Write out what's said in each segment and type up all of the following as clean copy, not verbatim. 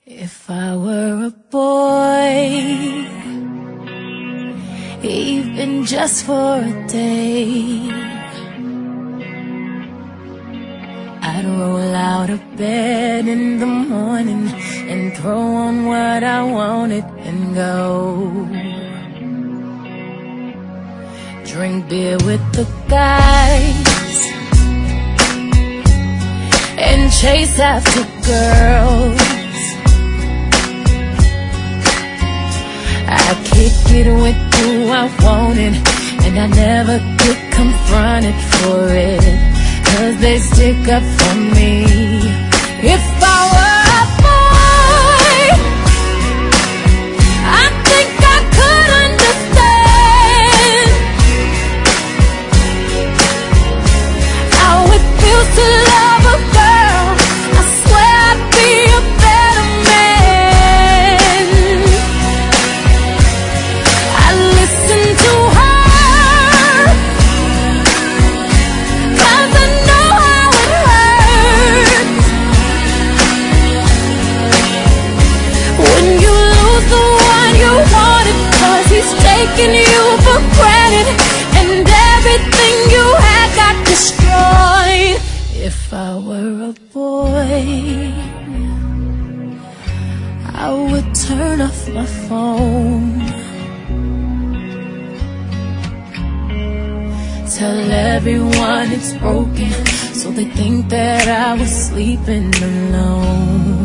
If I were a boy, even just for a day, I'd roll out of bed in the morning and throw on what I wanted and go drink beer with the guys and chase after girls. I kick it with who I wanted, and I never get confronted for it, 'cause they stick up for me. If I were a boy, I think I could understand how it feels to love a girl. I swear I'd be a better man. I listen to her, 'cause I know how it hurts when you lose the one you wanted, 'cause he's taking you for granted, and everything you had got destroyed. If I were a boy, I would turn off my phone, tell everyone it's broken, so they think that I was sleeping alone.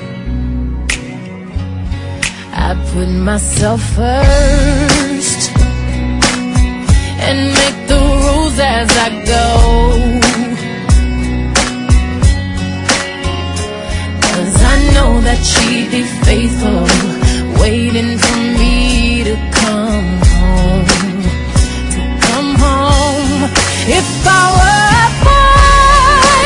I put myself first and make the rules as I go, 'cause I know that she'd be faithful, waiting for me to come home, to come home. If I were a boy,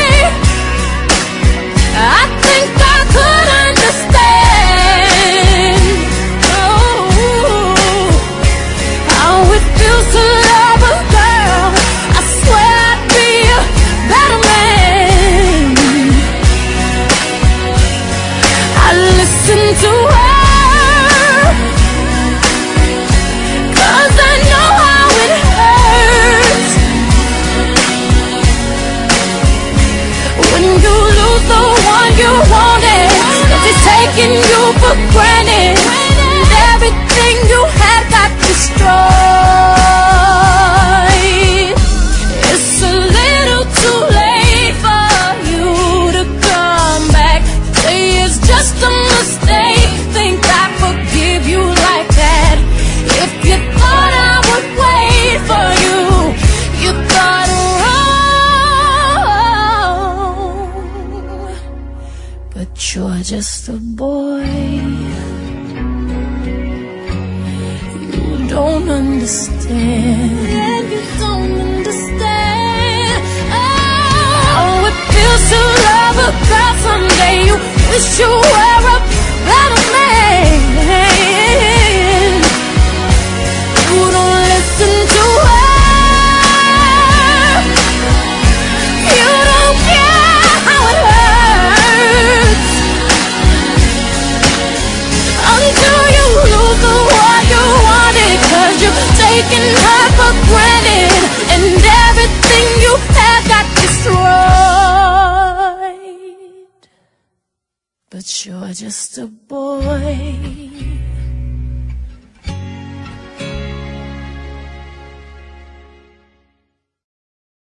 I think I could understand, oh, how it feels to love a girl. I swear I'd be a better man. I listen to her, 'cause I know how it hurts when you lose the one you wanted, 'cause he's taking you for granted, and everything you had got destroyed. It's a little too late for you to come back. Say it's just a mistake, think I forgive you like that. If you thought I would wait for you, you thought wrong. But you're just a boy, you don't understand. Yeah, you don't understand. Oh, it feels to love a girl someday. You wish you were a better man. You don't listen to her, you don't care how it hurts until you lose the one you wanted, 'cause you're taking her for granted, and everything you had got destroyed. But you're just a boy.